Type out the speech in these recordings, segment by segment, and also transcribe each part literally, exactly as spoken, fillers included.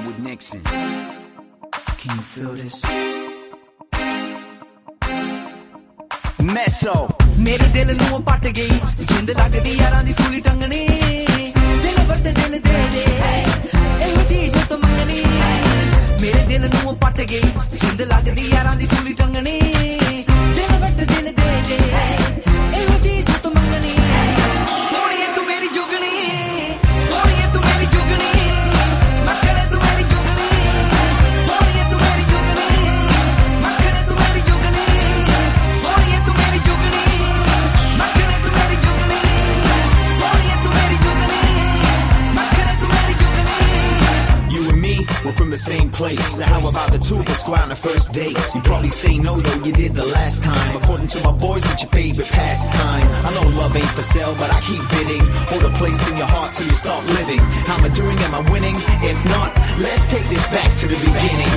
with Nixon. Can you feel this? Meso. ਮੇਰੇ ਦਿਲ ਨੂੰ ਪੱਟ ਗਈ ਜਿੰਦ ਲੱਗਦੀ ਯਾਰਾਂ ਦੀ ਸੂਲੀ ਟੰਗਣੀ ਦਿਲ ਵਰਤ ਦਿਲ ਦੇ ਦੇ ਇਹੋ ਜੀ ਜੋ ਤੂੰ ਮੰਗਣੀ ਮੇਰੇ ਦਿਲ ਨੂੰ ਪੱਟ ਗਈ ਜਿੰਦ ਲੱਗਦੀ ਯਾਰਾਂ ਦੀ ਸੂਲੀ ਟੰਗਣੀ ਦਿਲ ਵਰਤ ਦਿਲ ਦੇ ਦੇ ਇਹੋ ਜੀ ਜੋ ਤੂੰ ਮੰਗਣੀ ਸੋਹਣੀਏ ਤੂੰ ਮੇਰੀ ਜੁਗਣੀ ਸੋਹਣੀਏ ਤੂੰ ਮੇਰੀ ਜੁਗਣੀ ਮੱਖਣੇ ਤੂੰ ਮੇਰੀ ਜੁਗਣੀ ਸੋਹਣੀਏ ਤੂੰ ਮੇਰੀ ਜੁਗਣੀ ਮੱਖਣੇ ਤੂੰ ਮੇਰੀ ਜੁਗਣੀ ਸੋਹਣੀਏ ਤੂੰ ਮੇਰੀ ਜੁਗਣੀ ਮੱਖਣੇ ਤੂੰ ਮੇਰੀ ਜੁਗਣੀ ਸੋਹਣੀਏ ਤੂੰ ਮੇਰੀ ਜੁਗਣੀ ਮੱਖਣੇ ਤੂੰ ਮੇਰੀ ਜੁਗਣੀ You and me, we're from the same place. So how about the two of us go out on a first date? You probably say no though, you did the last time. According to my boys, it's your favorite pastime. I know love ain't for sale, but I keep bidding. Hold a place in your heart till you stop living. How am I doing? Am I winning? If not, let's take this back to the beginning.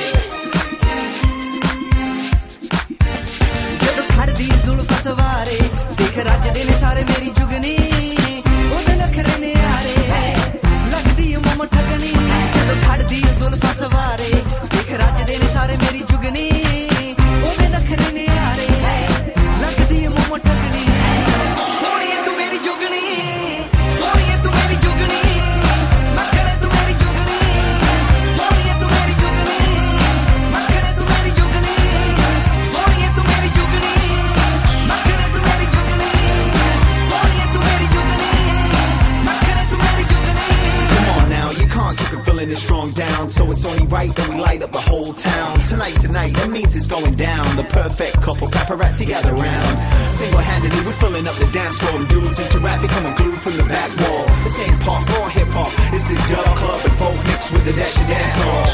ਜਦੋਂ ਖੜਦੀ ਜ਼ੁਲਫਾਂ ਸਵਾਰੇ ਦੇਖ ਰੱਜਦੇ ਨੇ ਸਾਰੇ ਮੇਰੀ ਜੁਗਨੀ ਉਹਦੇ ਨਖਰੇ ਨੇ ਆਰੇ ਲੱਗਦੀ ਮਮ ਠਗਣੀ ਜਦੋਂ ਖੜਦੀ ਜ਼ੁਲਫਾਂ ਸਵਾਰੇ ਦੇਖ ਰੱਜਦੇ ਨੇ ਸਾਰੇ ਮੇਰੀ ਜੁਗਨੀ ਉਹਦੇ ਨਖਰੇ ਨੇ ਆਰੇ ਲੱਗਦੀ ਮਮ ਠਗਣੀ ਸੋਹਣੀਏ ਤੂੰ ਮੇਰੀ ਜੁਗਨੀ ਸੋਹਣੀਏ ਤੂੰ ਮੇਰੀ ਜੁਗਨੀ ਮੱਖਣੇ ਤੂੰ ਮੇਰੀ ਜੁਗਨੀ ਸੋਹਣੀਏ ਤੂੰ ਮੇਰੀ ਜੁਗਨੀ ਮੱਖਣੇ ਤੂੰ ਮੇਰੀ ਜੁਗਨੀ ਸੋਹਣੀਏ ਤੂੰ ਮੇਰੀ ਜੁਗਨੀ ਮੱਖਣੇ ਤੂੰ ਮੇਰੀ ਜੁਗਨੀ ਸੋਹਣੀਏ ਤੂੰ ਮੇਰੀ ਜੁਗਨੀ ਮੱਖਣੇ ਤੂੰ ਮੇਰੀ ਜੁਗਨੀ Come on now, you can't keep it feeling this strong down. So it's only right that we light up the whole town. Tonight, tonight, that means it's going down. The perfect couple, paparazzi gather round. Single-handedly, we're filling up the dance floor. And dudes interact, becoming glued from the back wall. This ain't pop or hip-hop. This is dub club and folk mixed with the dash and dance hall.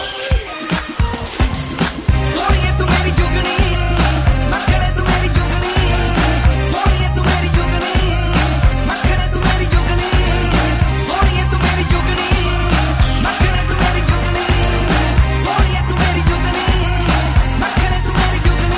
ਸੋਹਣੀਏ ਤੂੰ ਮੇਰੀ ਜੁਗਨੀ ਮੱਖਣੇ ਤੂੰ ਮੇਰੀ ਜੁਗਨੀ ਸੋਹਣੀਏ ਤੂੰ ਮੇਰੀ ਜੁਗਨੀ ਮੱਖਣੇ ਤੂੰ ਮੇਰੀ ਜੁਗਨੀ ਸੋਹਣੀਏ ਤੂੰ ਮੇਰੀ ਜੁਗਨੀ ਮੱਖਣੇ ਤੂੰ ਮੇਰੀ ਜੁਗਨੀ ਸੋਹਣੀਏ ਤੂੰ ਮੇਰੀ ਜੁਗਨੀ ਮੱਖਣੇ ਤੂੰ ਮੇਰੀ ਜੁਗਨੀ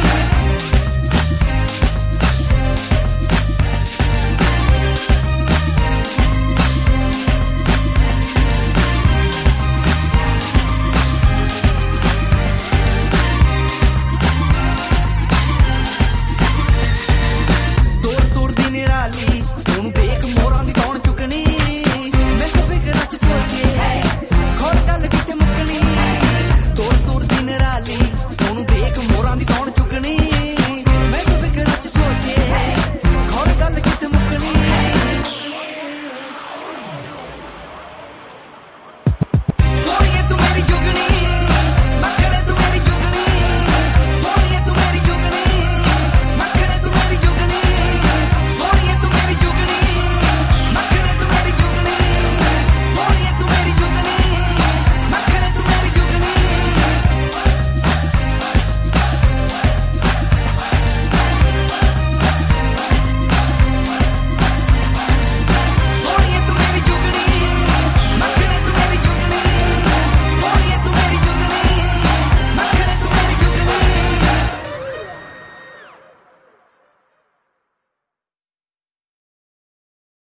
ਤੋਰ ਤੋਰ ਦੀ ਨਿਰਾਲੀ ਉਹਨੂੰ ਦੇਖ ਮੋਰਾਂ ਦੀ ਕੌਣ ਚੁੱਕਣੀ ਮੈਂ ਸਭ ਫਿਕਰਾਂ ਚ ਸੋਚੇ ਖੋਲ ਗੱਲ ਕਿਤੇ ਮੁੱਕਣੀ ਤੋਰ ਤੋਰ ਦੀ ਨਿਰਾਲੀ ਉਹਨੂੰ ਦੇਖ ਮੋਰਾਂ ਦੀ ਕੌਣ